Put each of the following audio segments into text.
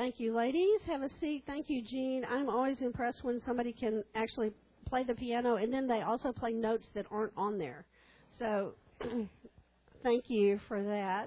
Thank you, ladies. Have a seat. Thank you, Jean. I'm always impressed when somebody can actually play the piano, and then they also play notes that aren't on there. So thank you for that.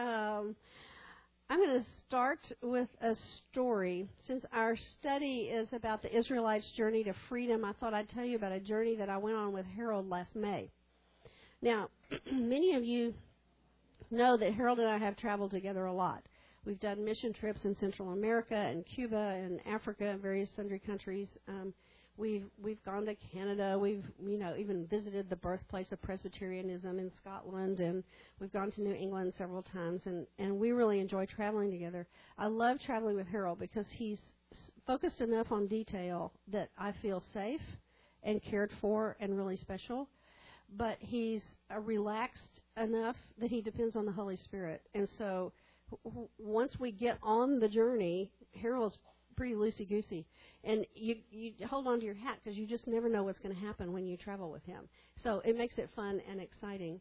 I'm going to start with a story. Since our study is about the Israelites' journey to freedom, I thought I'd tell you about a journey that I went on with Harold last May. Now, many of you know that Harold and I have traveled together a lot. We've done mission trips in Central America and Cuba and Africa and various sundry countries. We've gone to Canada. We've even visited the birthplace of Presbyterianism in Scotland, and we've gone to New England several times, and we really enjoy traveling together. I love traveling with Harold because he's focused enough on detail that I feel safe and cared for and really special, but he's relaxed enough that he depends on the Holy Spirit. And so once we get on the journey, Harold's pretty loosey-goosey. And you hold on to your hat because you just never know what's going to happen when you travel with him. So it makes it fun and exciting.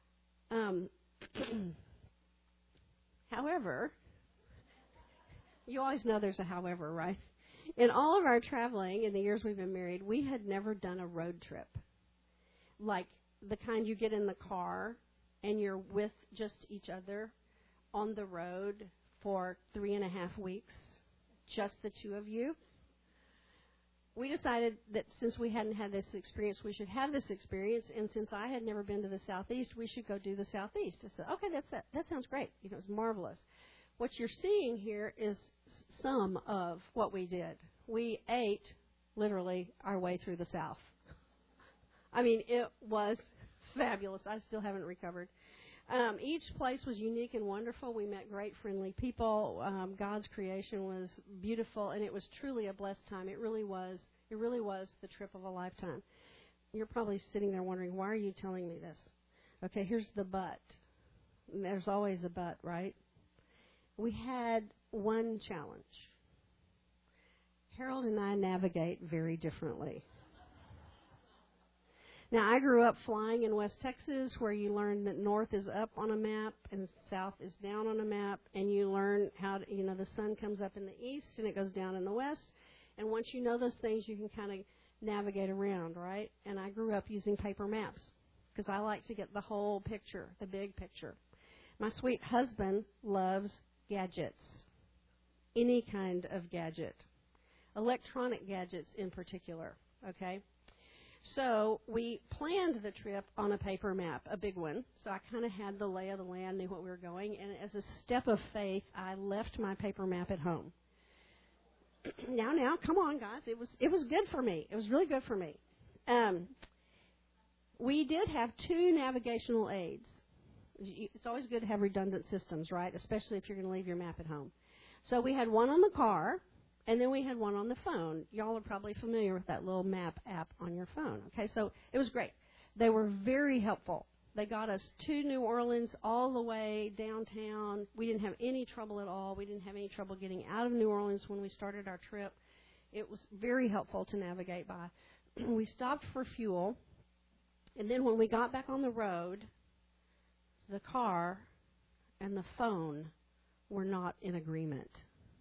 However, you always know there's a however, right? In all of our traveling, in the years we've been married, we had never done a road trip. Like the kind you get in the car and you're with just each other on the road for 3.5 weeks, just the two of you. We decided that since we hadn't had this experience, we should have this experience, and since I had never been to the Southeast, we should go do the Southeast. I said, okay, that sounds great. It was marvelous. What you're seeing here is some of what we did. We ate, literally, our way through the South. I mean, it was fabulous. I still haven't recovered. Each place was unique and wonderful. We met great, friendly people. God's creation was beautiful, and it was truly a blessed time. It really was. It really was the trip of a lifetime. You're probably sitting there wondering, why are you telling me this? Okay, here's the but. There's always a but, right? We had one challenge. Harold and I navigate very differently. Now, I grew up flying in West Texas, where you learn that north is up on a map and south is down on a map, and you learn how to, the sun comes up in the east and it goes down in the west. And once you know those things, you can kind of navigate around, right? And I grew up using paper maps because I like to get the whole picture, the big picture. My sweet husband loves gadgets, any kind of gadget, electronic gadgets in particular, okay? So we planned the trip on a paper map, a big one. So I kind of had the lay of the land, knew what we were going. And as a step of faith, I left my paper map at home. Now, come on, guys. It was good for me. It was really good for me. We did have 2 navigational aids. It's always good to have redundant systems, right? Especially if you're going to leave your map at home. So we had one on the car. And then we had one on the phone. Y'all are probably familiar with that little map app on your phone. Okay, so it was great. They were very helpful. They got us to New Orleans all the way downtown. We didn't have any trouble at all. We didn't have any trouble getting out of New Orleans when we started our trip. It was very helpful to navigate by. We stopped for fuel, and then when we got back on the road, the car and the phone were not in agreement.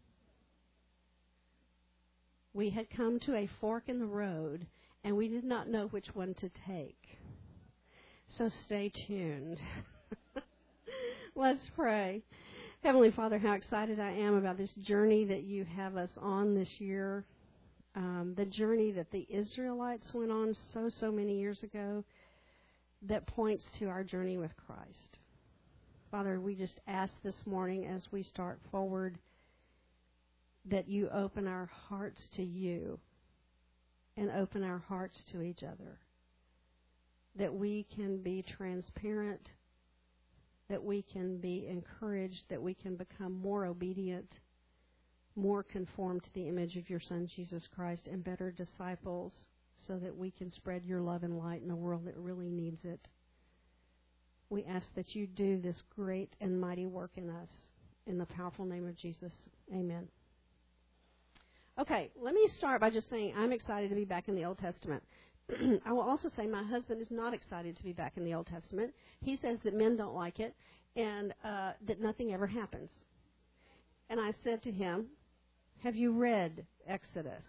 We had come to a fork in the road, and we did not know which one to take. So stay tuned. Let's pray. Heavenly Father, how excited I am about this journey that you have us on this year, the journey that the Israelites went on so many years ago that points to our journey with Christ. Father, we just ask this morning as we start forward that you open our hearts to you and open our hearts to each other, that we can be transparent, that we can be encouraged, that we can become more obedient, more conformed to the image of your Son, Jesus Christ, and better disciples so that we can spread your love and light in a world that really needs it. We ask that you do this great and mighty work in us. In the powerful name of Jesus, amen. Okay, let me start by just saying I'm excited to be back in the Old Testament. I will also say my husband is not excited to be back in the Old Testament. He says that men don't like it and that nothing ever happens. And I said to him, Have you read Exodus?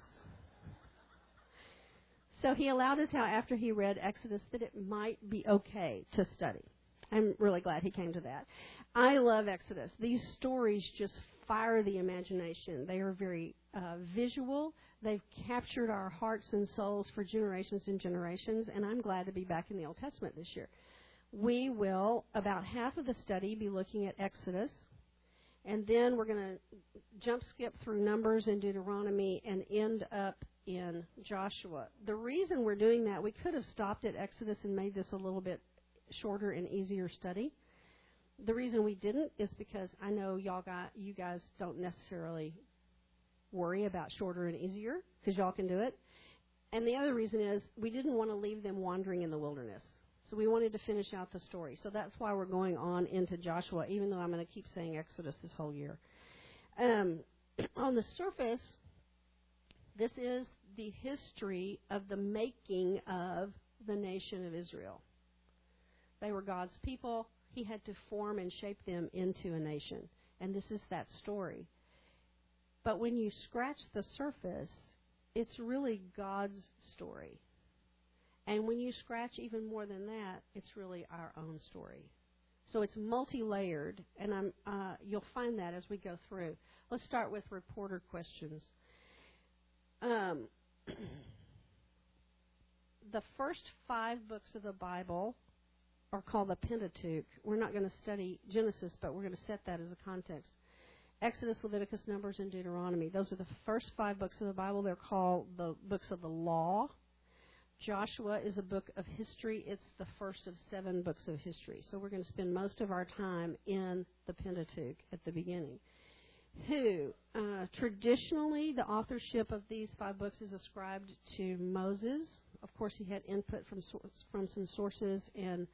So he allowed us out after he read Exodus that it might be okay to study. I'm really glad he came to that. I love Exodus. These stories just fire the imagination. They are very visual. They've captured our hearts and souls for generations and generations, and I'm glad to be back in the Old Testament this year. We will, about half of the study, be looking at Exodus, and then we're going to jump skip through Numbers and Deuteronomy and end up in Joshua. The reason we're doing that, we could have stopped at Exodus and made this a little bit shorter and easier study. The reason we didn't is because I know you guys don't necessarily worry about shorter and easier because y'all can do it. And the other reason is we didn't want to leave them wandering in the wilderness. So we wanted to finish out the story. So that's why we're going on into Joshua, even though I'm going to keep saying Exodus this whole year. On the surface, this is the history of the making of the nation of Israel. They were God's people. He had to form and shape them into a nation. And this is that story. But when you scratch the surface, it's really God's story. And when you scratch even more than that, it's really our own story. So it's multi-layered, and you'll find that as we go through. Let's start with reporter questions. The first 5 books of the Bible are called the Pentateuch. We're not going to study Genesis, but we're going to set that as a context. Exodus, Leviticus, Numbers, and Deuteronomy. Those are the first 5 books of the Bible. They're called the books of the law. Joshua is a book of history. It's the first of 7 books of history. So we're going to spend most of our time in the Pentateuch at the beginning. Traditionally, the authorship of these 5 books is ascribed to Moses. Of course, he had input from some sources, and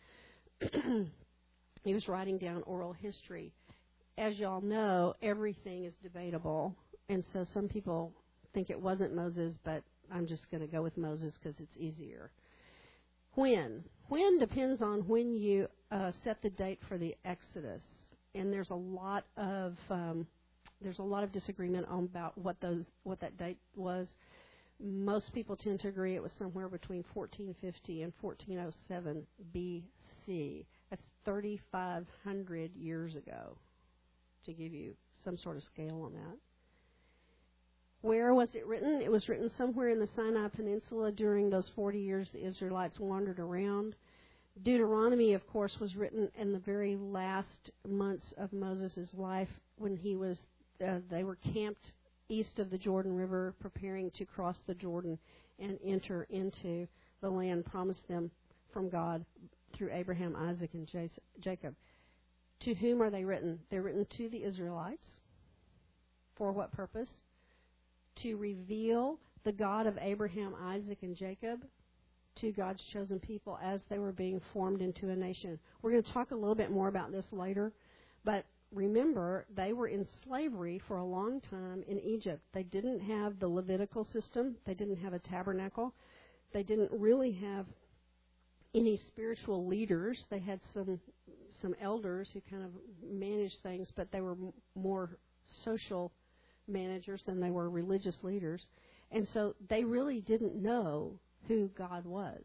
he was writing down oral history. As y'all know, everything is debatable, and so some people think it wasn't Moses, but I'm just going to go with Moses because it's easier. When depends on when you set the date for the Exodus, and there's a lot of disagreement about what that date was. Most people tend to agree it was somewhere between 1450 and 1407 B.C. That's 3,500 years ago, to give you some sort of scale on that. Where was it written? It was written somewhere in the Sinai Peninsula during those 40 years the Israelites wandered around. Deuteronomy, of course, was written in the very last months of Moses' life when they were camped east of the Jordan River, preparing to cross the Jordan and enter into the land promised them from God through Abraham, Isaac, and Jacob. To whom are they written? They're written to the Israelites. For what purpose? To reveal the God of Abraham, Isaac, and Jacob to God's chosen people as they were being formed into a nation. We're going to talk a little bit more about this later, but remember, they were in slavery for a long time in Egypt. They didn't have the Levitical system. They didn't have a tabernacle. They didn't really have any spiritual leaders. They had some elders who kind of managed things, but they were more social managers than they were religious leaders. And so they really didn't know who God was.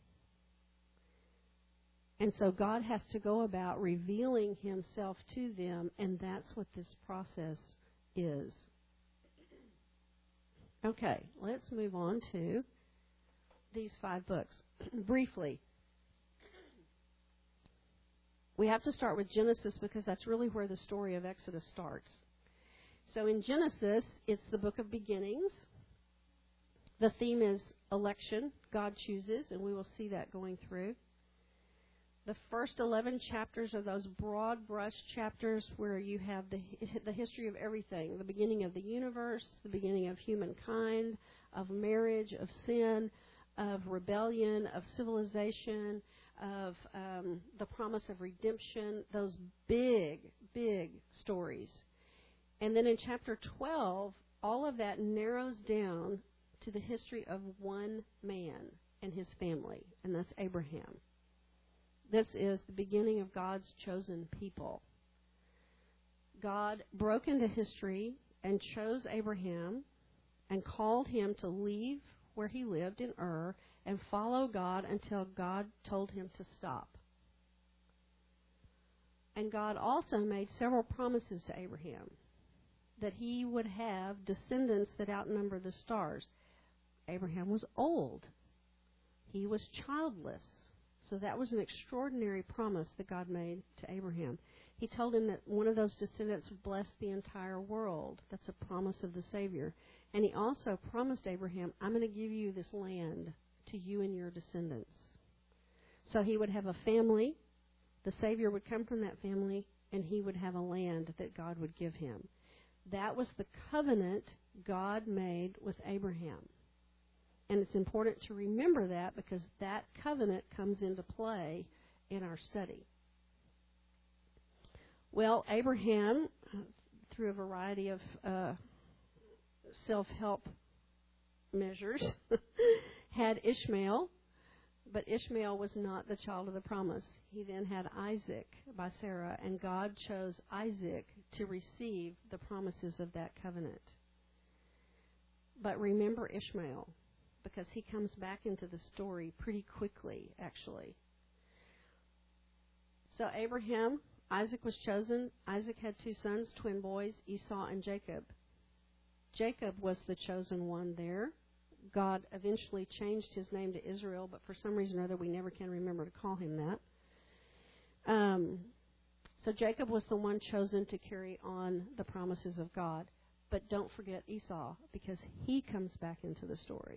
And so God has to go about revealing himself to them, and that's what this process is. Okay, let's move on to these 5 books. Briefly, we have to start with Genesis because that's really where the story of Exodus starts. So in Genesis, it's the book of beginnings. The theme is election. God chooses, and we will see that going through. The first 11 chapters are those broad brush chapters where you have the history of everything, the beginning of the universe, the beginning of humankind, of marriage, of sin, of rebellion, of civilization, of the promise of redemption, those big, big stories. And then in chapter 12, all of that narrows down to the history of one man and his family, and that's Abraham. This is the beginning of God's chosen people. God broke into history and chose Abraham and called him to leave where he lived in Ur and follow God until God told him to stop. And God also made several promises to Abraham that he would have descendants that outnumber the stars. Abraham was old. He was childless. So that was an extraordinary promise that God made to Abraham. He told him that one of those descendants would bless the entire world. That's a promise of the Savior. And he also promised Abraham, I'm going to give you this land to you and your descendants. So he would have a family. The Savior would come from that family, and he would have a land that God would give him. That was the covenant God made with Abraham. And it's important to remember that because that covenant comes into play in our study. Well, Abraham, through a variety of self-help measures, had Ishmael, but Ishmael was not the child of the promise. He then had Isaac by Sarah, and God chose Isaac to receive the promises of that covenant. But remember Ishmael, because he comes back into the story pretty quickly, actually. So Abraham, Isaac was chosen. Isaac had 2 sons, twin boys, Esau and Jacob. Jacob was the chosen one there. God eventually changed his name to Israel, but for some reason or other we never can remember to call him that. So Jacob was the one chosen to carry on the promises of God. But don't forget Esau, because he comes back into the story.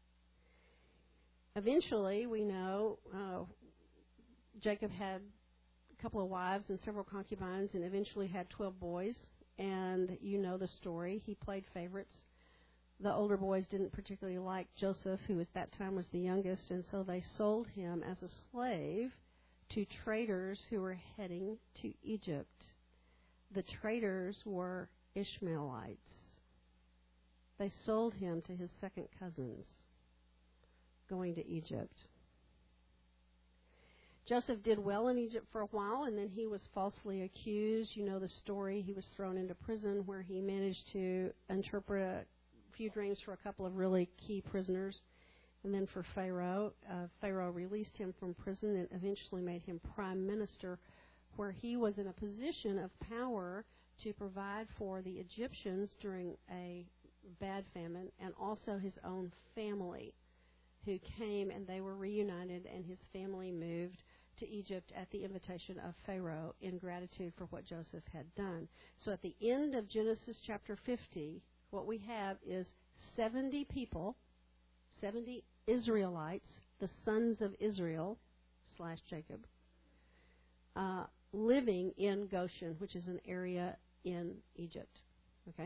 Eventually, we know Jacob had a couple of wives and several concubines and eventually had 12 boys. And you know the story. He played favorites. The older boys didn't particularly like Joseph, who at that time was the youngest, and so they sold him as a slave to traders who were heading to Egypt. The traders were Ishmaelites. They sold him to his second cousins going to Egypt. Joseph did well in Egypt for a while, and then he was falsely accused. You know the story. He was thrown into prison where he managed to interpret a few dreams for a couple of really key prisoners. And then for Pharaoh, Pharaoh released him from prison and eventually made him prime minister, where he was in a position of power to provide for the Egyptians during a bad famine, and also his own family, who came and they were reunited, and his family moved to Egypt at the invitation of Pharaoh in gratitude for what Joseph had done. So at the end of Genesis chapter 50, what we have is 70 people, 70 Israelites, the sons of Israel / Jacob, living in Goshen, which is an area in Egypt. Okay?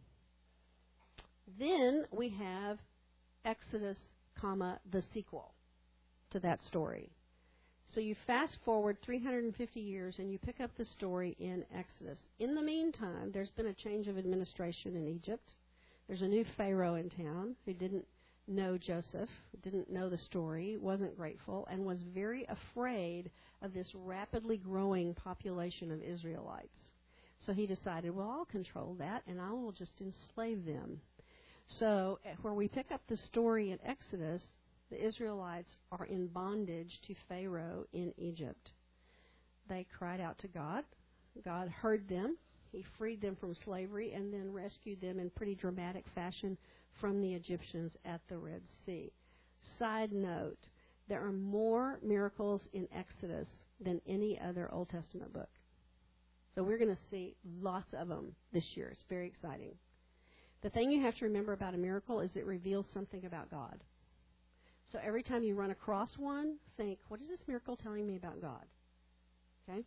Then we have Exodus, the sequel to that story. So you fast forward 350 years and you pick up the story in Exodus. In the meantime, there's been a change of administration in Egypt. There's a new Pharaoh in town who didn't know Joseph, didn't know the story, wasn't grateful, and was very afraid of this rapidly growing population of Israelites. So he decided, well, I'll control that and I will just enslave them. So where we pick up the story in Exodus, the Israelites are in bondage to Pharaoh in Egypt. They cried out to God. God heard them. He freed them from slavery and then rescued them in pretty dramatic fashion from the Egyptians at the Red Sea. Side note, there are more miracles in Exodus than any other Old Testament book. So we're going to see lots of them this year. It's very exciting. The thing you have to remember about a miracle is it reveals something about God. So every time you run across one, think, what is this miracle telling me about God? Okay?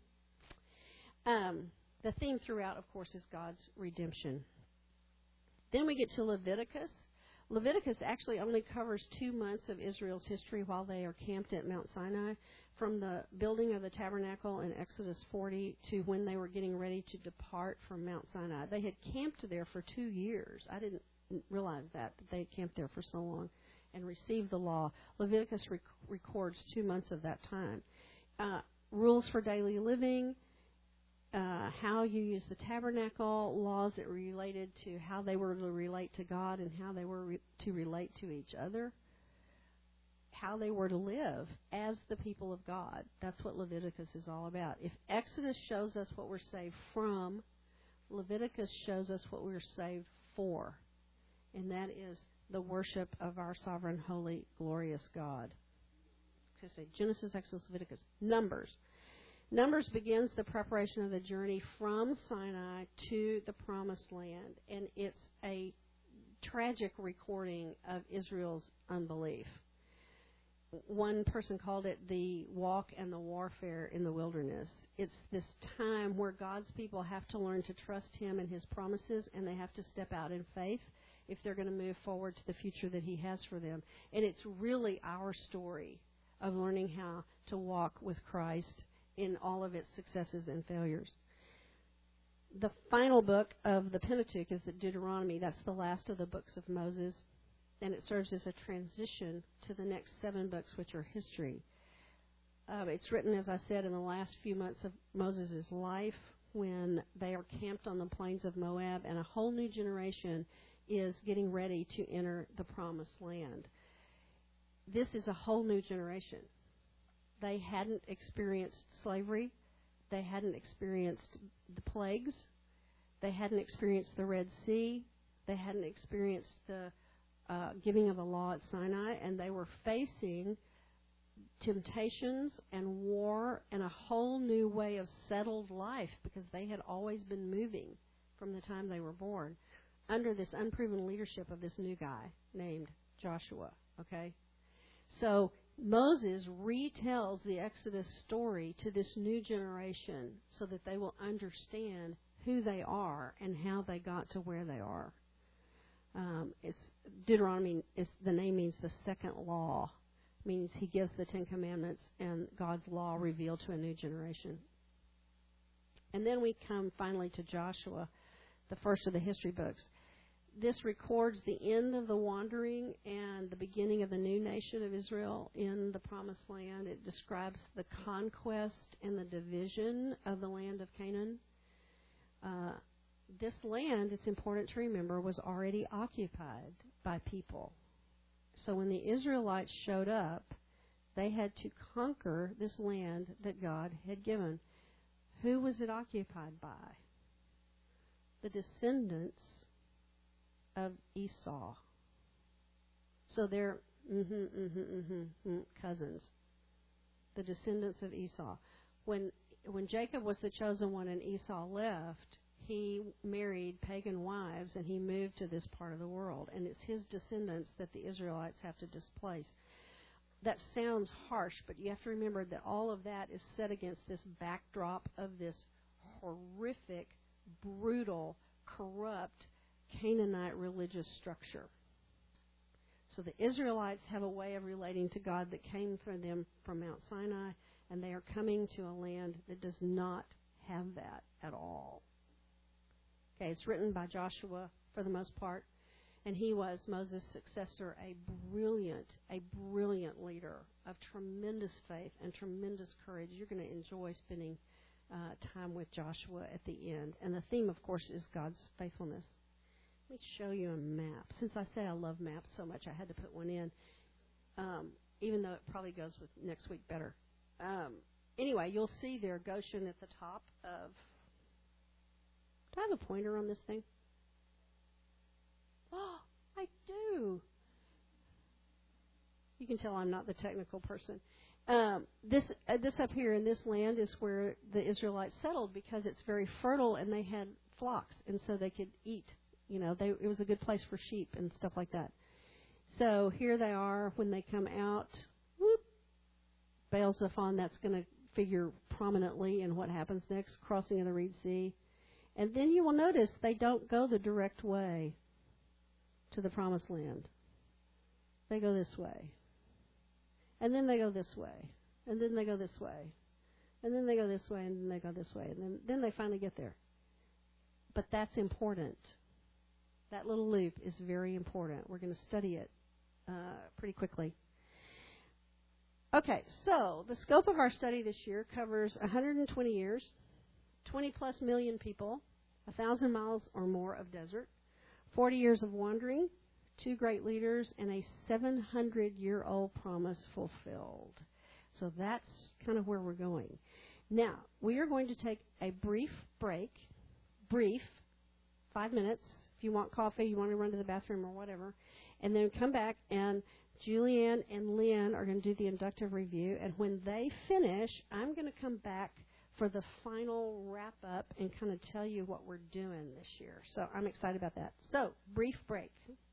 The theme throughout, of course, is God's redemption. Then we get to Leviticus. Leviticus actually only covers 2 months of Israel's history while they are camped at Mount Sinai, from the building of the tabernacle in Exodus 40 to when they were getting ready to depart from Mount Sinai. They had camped there for 2 years. I didn't realize that they had camped there for so long and received the law. Leviticus records 2 months of that time. Rules for daily living. how you use the tabernacle, laws that related to how they were to relate to God and how they were to relate to each other, how they were to live as the people of God. That's what Leviticus is all about. If Exodus shows us what we're saved from, Leviticus shows us what we're saved for, and that is the worship of our sovereign, holy, glorious God. So say Genesis, Exodus, Leviticus. Numbers begins the preparation of the journey from Sinai to the Promised Land, and it's a tragic recording of Israel's unbelief. One person called it the walk and the warfare in the wilderness. It's this time where God's people have to learn to trust Him and His promises, and they have to step out in faith if they're going to move forward to the future that He has for them. And it's really our story of learning how to walk with Christ in all of its successes and failures. The final book of the Pentateuch is the Deuteronomy. That's the last of the books of Moses, and it serves as a transition to the next 7 books, which are history. It's written, as I said, in the last few months of Moses' life when they are camped on the plains of Moab, and a whole new generation is getting ready to enter the Promised Land. This is a whole new generation. They hadn't experienced slavery. They hadn't experienced the plagues. They hadn't experienced the Red Sea. They hadn't experienced the giving of the law at Sinai, and they were facing temptations and war and a whole new way of settled life because they had always been moving from the time they were born under this unproven leadership of this new guy named Joshua, okay? So Moses retells the Exodus story to this new generation so that they will understand who they are and how they got to where they are. It's Deuteronomy. The name means the second law. Means He gives the 10 Commandments and God's law revealed to a new generation. And then we come finally to Joshua, the first of the history books. This records the end of the wandering and the beginning of the new nation of Israel in the Promised Land. It describes the conquest and the division of the land of Canaan. This land, it's important to remember, was already occupied by people. So when the Israelites showed up, they had to conquer this land that God had given. Who was it occupied by? The descendants of Esau. So they're cousins. The descendants of Esau. When Jacob was the chosen one and Esau left, he married pagan wives and he moved to this part of the world. And it's his descendants that the Israelites have to displace. That sounds harsh, but you have to remember that all of that is set against this backdrop of this horrific, brutal, corrupt Canaanite religious structure. So the Israelites have a way of relating to God that came from them from Mount Sinai, and they are coming to a land that does not have that at all. Okay, it's written by Joshua for the most part, and he was Moses' successor, a brilliant leader of tremendous faith and tremendous courage. You're going to enjoy spending time with Joshua at the end. And the theme, of course, is God's faithfulness. Let me show you a map. Since I say I love maps so much, I had to put one in, even though it probably goes with next week better. Anyway, you'll see there Goshen at the top of... Do I have a pointer on this thing? Oh, I do. You can tell I'm not the technical person. This up here in this land is where the Israelites settled because it's very fertile and they had flocks, and so they could eat. You know, it was a good place for sheep and stuff like that. So here they are when they come out. Whoop, Baal Zephon, that's going to figure prominently in what happens next, crossing of the Reed Sea. And then you will notice they don't go the direct way to the Promised Land. They go this way. And then they go this way. And then they go this way. And then they go this way, and then they go this way. And then they finally get there. But that's important. That little loop is very important. We're going to study it pretty quickly. Okay, so the scope of our study this year covers 120 years 20-plus million people, 1,000 miles or more of desert, 40 years of wandering, 2 great leaders, and a 700-year-old promise fulfilled. So that's kind of where we're going. Now, we are going to take a brief break, 5 minutes. If you want coffee, you want to run to the bathroom or whatever, and then come back, and Julianne and Lynn are going to do the inductive review, and when they finish, I'm going to come back for the final wrap-up and kind of tell you what we're doing this year. So I'm excited about that. So, brief break.